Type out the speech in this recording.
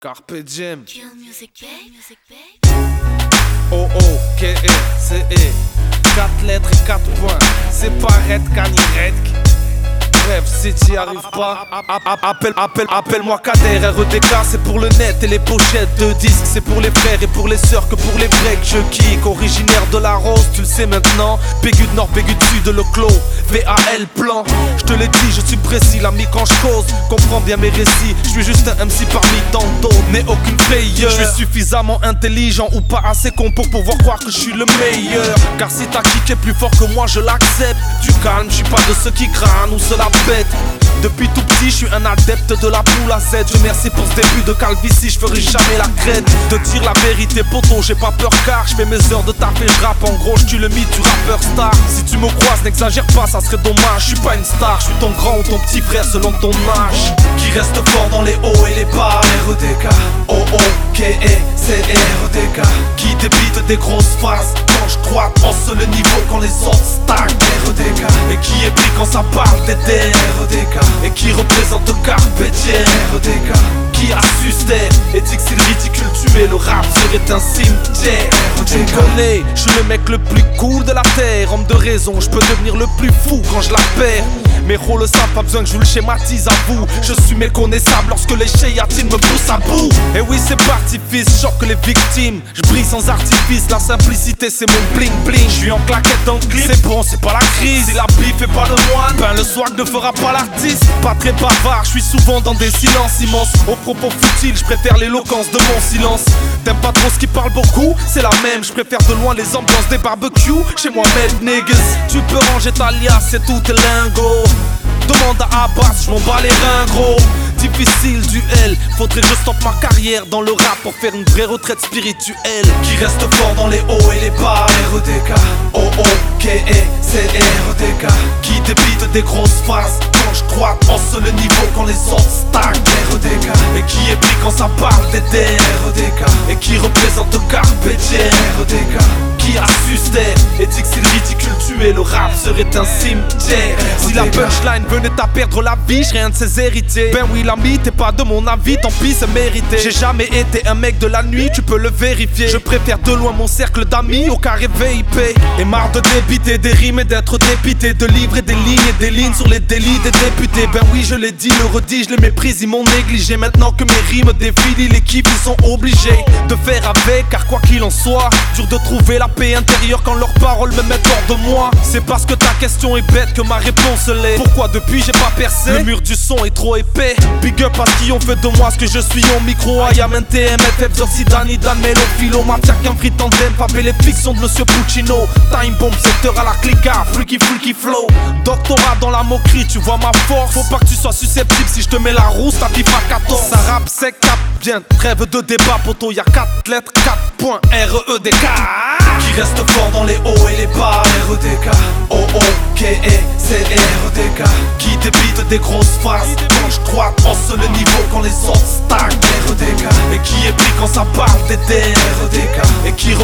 Carpe Diem. Kill Music Bay. O-O-K-E-C-E 4 lettres et 4 points. C'est pas Red Redk. Bref, si t'y arrives pas, appelle-moi Kader. REDK, c'est pour le net et les pochettes de disques. C'est pour les frères et pour les sœurs que pour les vrais que je kick. Originaire de la Rose, tu le sais maintenant. Bégu de Nord, Bégu de Sud, le clos VAL plan. Je te l'ai dit, je suis précis, l'ami quand je cause. Comprends bien mes récits, je suis juste un MC parmi tant d'autres, mais aucune player. Je suis suffisamment intelligent ou pas assez con pour pouvoir croire que je suis le meilleur. Car si ta kick est plus fort que moi, je l'accepte. Du calme, je suis pas de ceux qui crânent ou se la bête. Depuis tout petit, je suis un adepte de la poule à Z. Je merci pour ce début de calvitie, je ferai jamais la crête. De dire la vérité, poteau, j'ai pas peur car je fais mes heures de taf et je rappe. En gros, je tue le mythe du rappeur star. Si tu me croises, n'exagère pas, ça serait dommage. Je suis pas une star, je suis ton grand ou ton petit frère selon ton âge. Qui reste fort dans les hauts et les bas. REDK, O-O-K-E-C-E-REDK. Qui débite des grosses phases quand je crois hausse le niveau quand les autres stagnent. REDK. Et qui est pris quand ça parle des REDK. Et qui représente Carpe Diem. REDK. Qui a su se taire et dit que c'est ridicule tuer le rap serait un cimetière. Tu me connais, je suis le mec le plus cool de la terre. Homme de raison, je peux devenir le plus fou quand je la perds. Mes rôles savent, pas besoin que je vous le schématise à vous. Je suis méconnaissable lorsque les chéatines me poussent à bout. Et oui c'est parti fils, choque les victimes. Je brille sans artifice, la simplicité c'est mon bling bling. Je suis en claquette dans le clip, c'est bon c'est pas la crise. Si la bif fait pas le moine, ben le swag ne fera pas l'artiste. Pas très bavard, je suis souvent dans des silences immenses. Aux propos futiles, je préfère l'éloquence de mon silence. T'aimes pas trop ce qui parle beaucoup, c'est la même. Je préfère de loin les ambiances des barbecues. Chez moi mad niggas, tu peux ranger ta liasse, c'est tout tes lingots. Demande à Abbas, je m'en bats les reins gros. Difficile duel, faudrait que je stoppe ma carrière dans le rap pour faire une vraie retraite spirituelle. Qui reste fort dans les hauts et les bas. REDK, O-O-K-E-C-E-REDK. Qui débite des grosses phases quand je crois hausse le niveau quand les autres stagnent. REDK. Et qui est pris quand ça parle des REDK. Et qui représente Carpe Diem. REDK. Qui a su se taire et dit que c'est ridicule tuer le rap serait un cimetière. Si la punchline venait à perdre la vie, je rien de ses héritiers. Ben oui l'ami, t'es pas de mon avis, tant pis c'est mérité. J'ai jamais été un mec de la nuit, tu peux le vérifier. Je préfère de loin mon cercle d'amis au carré VIP. Et marre de débiter des rimes et d'être dépité. De livrer des lignes et des lignes sur les délits des députés. Ben oui je l'ai dit, le redis, je les méprise, ils m'ont négligé. Maintenant que mes rimes défilent, les kiffs ils sont obligés de faire avec. Car quoi qu'il en soit, dur de trouver la paix intérieure quand leurs paroles me mettent hors de moi. C'est parce que ta question est bête que ma réponse l'est. Pourquoi depuis j'ai pas percé? Le mur du son est trop épais. Big up à ce qui ont fait de moi ce que je suis en micro. IAM, NTM, FF, Zoxydane, Dan, Melo, Philo, Mafia, qu'un free tandem. Papé les fictions de Monsieur Puccino. Time bomb, secteur à la clica. Freaky, freaky flow. Doctorat dans la moquerie, tu vois ma force. Faut pas que tu sois susceptible si je te mets la rousse, ta bif à 14. Ça rappe sec, cap bien. Trêve de débat, poto, y'a 4 lettres, 4 points. REDK. Qui reste fort dans les hauts et les bas. REDK, O-O-K-E-C-E-REDK. Qui débite des grosses phases quand je crois hausse le niveau quand les autres stagnent. REDK. Et qui est pris quand ça parle des REDK. Et qui